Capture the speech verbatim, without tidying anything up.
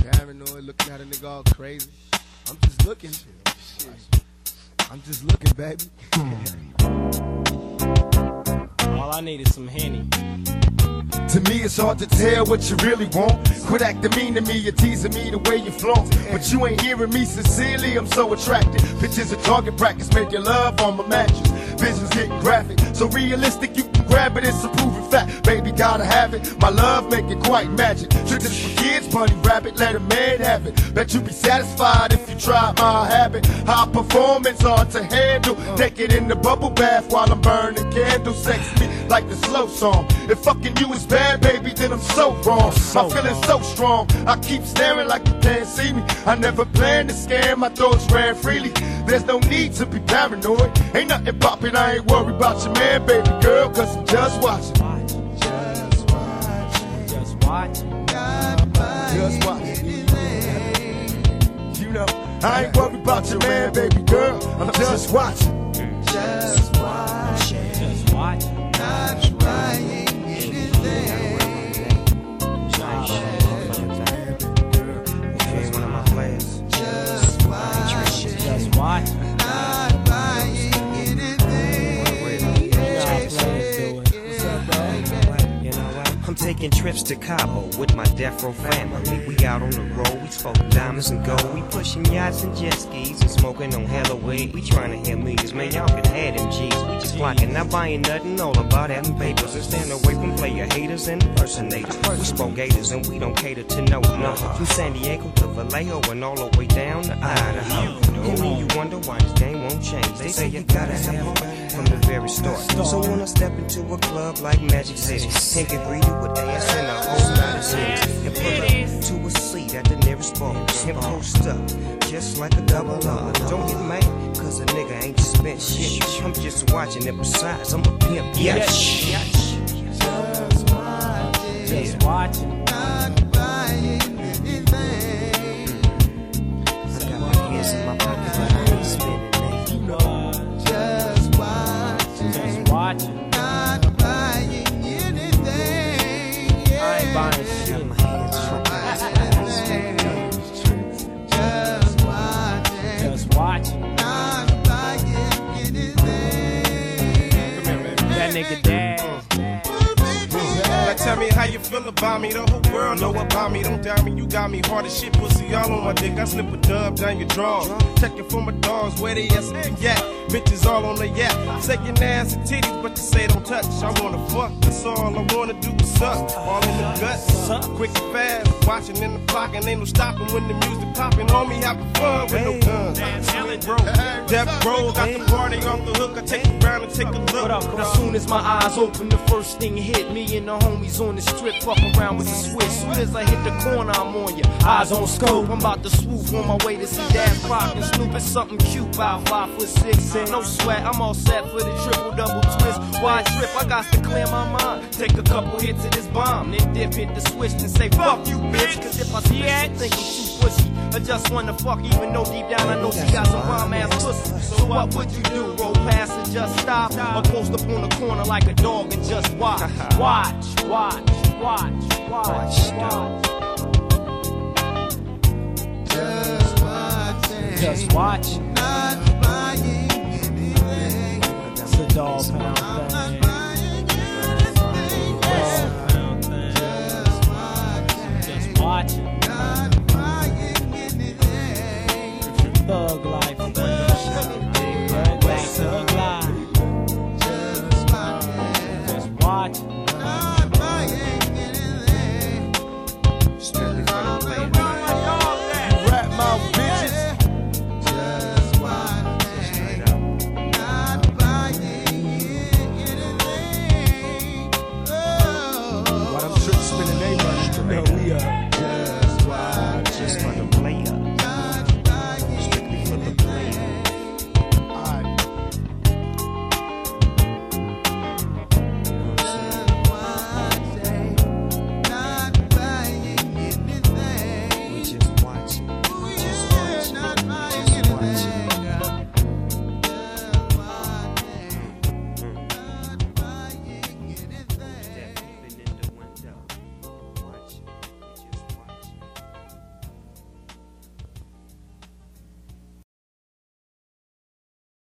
paranoid, looking at a nigga all crazy. I'm just looking. I'm just looking, baby. All I need is some Henny. To me, it's hard to tell what you really want. Quit acting mean to me, you're teasing me the way you flaunt. But you ain't hearing me sincerely, I'm so attracted. Pictures of target practice, making love on my mattress. Visions getting graphic, so realistic you can grab it, it's a proven fact. Baby, gotta have it, my love make it quite magic. Trick this for kids, bunny rabbit, let a man have it. Bet you be satisfied if you try my habit. High performance, hard to handle. Take it in the bubble bath while I'm burning candles. Sex me like the slow song. If fucking you is bad, baby, then I'm so wrong. My feeling's so strong, I keep staring like you can't see me. I never planned to scam, my thoughts ran freely. There's no need to be paranoid. Ain't nothing poppin', I ain't worried about your man, baby girl, cause I'm just watching. Just watching. Just watching. Just watching. You know, I ain't worried about your man, baby girl, I'm just watching. Just watching. Just watching. Not trying anything. Just watching. Just watching. Not buying anything. I'm taking trips to Cabo with my death row family. We out on the road, we smoking diamonds and gold. We pushing yachts and jet skis and smoking on hella weed. We trying to hit millions, man, y'all can have them G's. We just flocking, not buying nothing, all about having papers. And stand away from player haters and impersonators. We smoke gators and we don't cater to no, no. From San Diego to Vallejo and all the way down to Idaho. And when you wonder why this game won't change, they say you gotta have hope from the very start. So when I step into a club like Magic City and get greeted with ass and a whole lot of cities, and pull up to a seat at the nearest bar and post up just like a double R. Don't get mad, cause a nigga ain't spent shit. I'm just watching, and besides, I'm a pimp. Yes. Just watching. Just watching. Not buying anything. I got my hands in my pocket, but I ain't spending anything. Just watching. Just watching. Not buying anything. I ain't buying Got shit. my hands trumping, but I ain't spending anything. Just watching. Just watching. Not buying anything. That nigga dad. Now tell me how you feel about me. The whole world know about me. Don't doubt me, you got me hard as shit. Pussy all on my dick. I slip a dub down your drawers. Checking for my dogs, where they at? Yeah, bitches all on the yap. Shaking ass and titties, but you say don't touch. I wanna fuck, that's all I wanna do is suck. All in the guts, quick and fast. Watching in the clock and ain't no stopping when the music popping. Homie, having fun with no guns. Bro, Death Row got the party off the hook. I take it round and take a look. What up? As soon as my eyes open, the first thing hit me and the homies on the strip, fuck around with the switch. Soon as I hit the corner, I'm on ya. Eyes on scope, I'm about to swoop on my way to see Dash Rock and Snoop. It's something cute, about five foot six. No sweat, I'm all set for the triple double twist. Wide trip, I got to clear my mind. Take a couple hits of this bomb, then dip, hit the switch and say fuck you, bitch. Cause if I switch, you think I'm too pussy. I just wanna fuck, even though deep down I know she got some bomb ass pussy. So what would you do? Roll past and just stop, or post up on the corner like a dog and just watch, watch, watch, watch, watch, watch. Just watching. Just watch. Not buying anything. It's a dog pound thing.